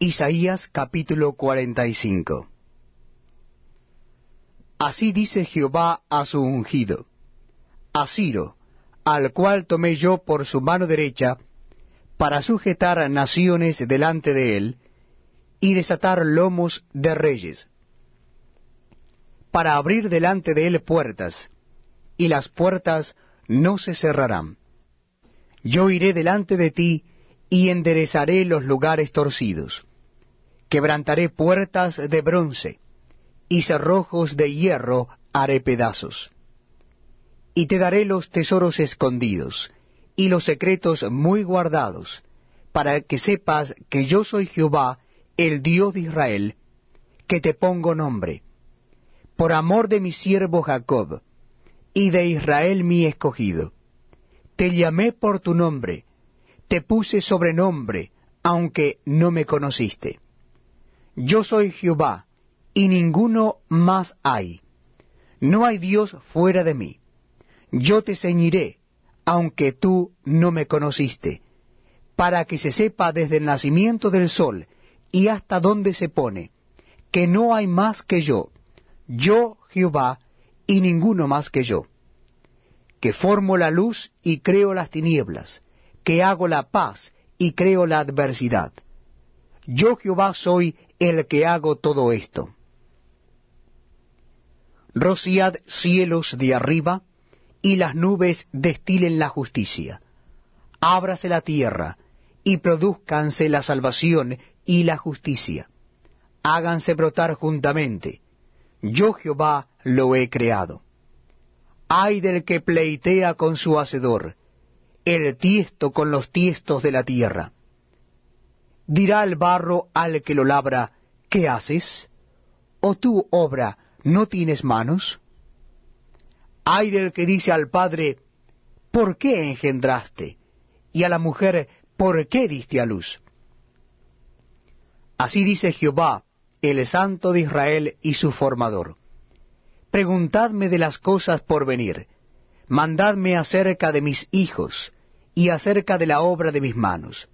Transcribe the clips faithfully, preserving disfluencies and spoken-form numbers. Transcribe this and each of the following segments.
Isaías capítulo cuarenta y cinco. Así dice Jehová a su ungido, a Ciro, al cual tomé yo por su mano derecha, para sujetar naciones delante de él, y desatar lomos de reyes, para abrir delante de él puertas, y las puertas no se cerrarán. Yo iré delante de ti, y enderezaré los lugares torcidos. Quebrantaré puertas de bronce, y cerrojos de hierro haré pedazos. Y te daré los tesoros escondidos, y los secretos muy guardados, para que sepas que yo soy Jehová, el Dios de Israel, que te pongo nombre, por amor de mi siervo Jacob, y de Israel mi escogido. Te llamé por tu nombre, te puse sobrenombre, aunque no me conociste. Yo soy Jehová, y ninguno más hay. No hay Dios fuera de mí. Yo te ceñiré, aunque tú no me conociste, para que se sepa desde el nacimiento del sol y hasta donde se pone, que no hay más que yo, yo Jehová, y ninguno más que yo, que formo la luz y creo las tinieblas, que hago la paz y creo la adversidad. Yo Jehová soy el que hago todo esto. Rociad cielos de arriba, y las nubes destilen la justicia. Ábrase la tierra, y produzcanse la salvación y la justicia. Háganse brotar juntamente. Yo Jehová lo he creado. Ay del que pleitea con su hacedor, el tiesto con los tiestos de la tierra. Dirá el barro al que lo labra, ¿qué haces? ¿O tú, obra, no tienes manos? Ay del que dice al padre, ¿por qué engendraste? Y a la mujer, ¿por qué diste a luz? Así dice Jehová, el Santo de Israel y su formador. Preguntadme de las cosas por venir, mandadme acerca de mis hijos, y acerca de la obra de mis manos.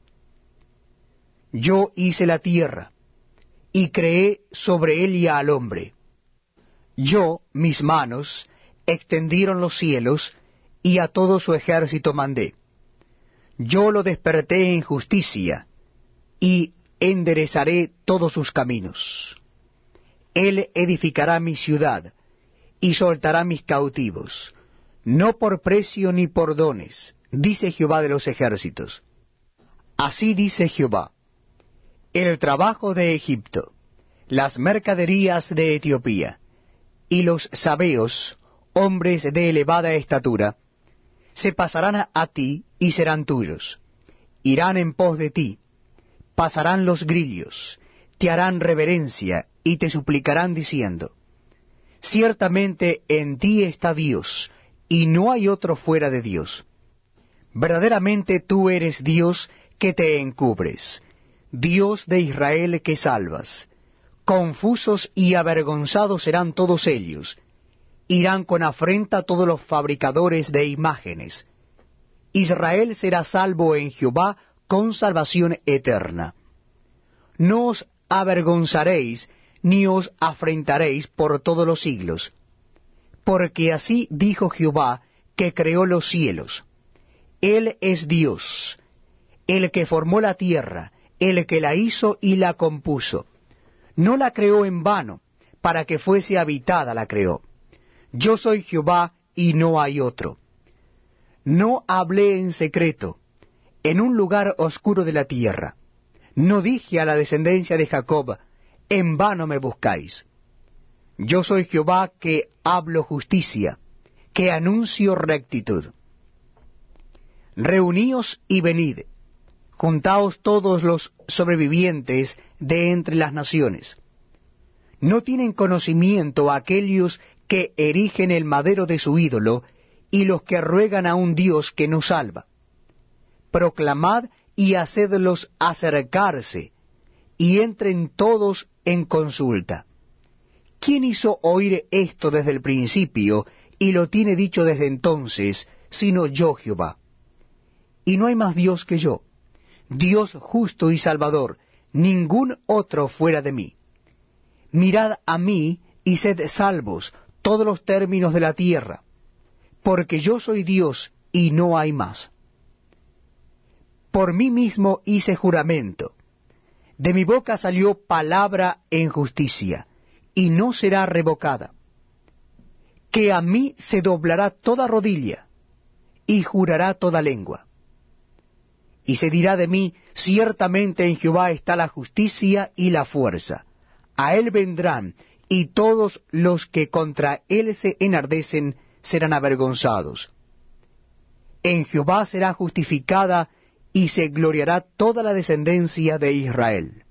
Yo hice la tierra, y creé sobre ella al hombre. Yo, mis manos, extendieron los cielos, y a todo su ejército mandé. Yo lo desperté en justicia, y enderezaré todos sus caminos. Él edificará mi ciudad, y soltará mis cautivos, no por precio ni por dones, dice Jehová de los ejércitos. Así dice Jehová, el trabajo de Egipto, las mercaderías de Etiopía, y los sabeos, hombres de elevada estatura, se pasarán a ti y serán tuyos. Irán en pos de ti, pasarán los grillos, te harán reverencia y te suplicarán diciendo, ciertamente en ti está Dios, y no hay otro fuera de Dios. Verdaderamente tú eres Dios que te encubres, Dios de Israel que salvas. Confusos y avergonzados serán todos ellos, irán con afrenta todos los fabricadores de imágenes. Israel será salvo en Jehová con salvación eterna. No os avergonzaréis, ni os afrentaréis por todos los siglos. Porque así dijo Jehová, que creó los cielos. Él es Dios, el que formó la tierra, el que la hizo y la compuso. No la creó en vano, para que fuese habitada la creó. Yo soy Jehová y no hay otro. No hablé en secreto, en un lugar oscuro de la tierra. No dije a la descendencia de Jacob, en vano me buscáis. Yo soy Jehová que hablo justicia, que anuncio rectitud. Reuníos y venid, juntaos todos los sobrevivientes de entre las naciones. No tienen conocimiento aquellos que erigen el madero de su ídolo, y los que ruegan a un Dios que no salva. Proclamad y hacedlos acercarse, y entren todos en consulta. ¿Quién hizo oír esto desde el principio, y lo tiene dicho desde entonces, sino yo Jehová? Y no hay más Dios que yo, Dios justo y salvador, ningún otro fuera de mí. Mirad a mí y sed salvos todos los términos de la tierra, porque yo soy Dios y no hay más. Por mí mismo hice juramento, de mi boca salió palabra en justicia, y no será revocada, que a mí se doblará toda rodilla, y jurará toda lengua. Y se dirá de mí, ciertamente en Jehová está la justicia y la fuerza. A él vendrán, y todos los que contra él se enardecen serán avergonzados. En Jehová será justificada, y se gloriará toda la descendencia de Israel.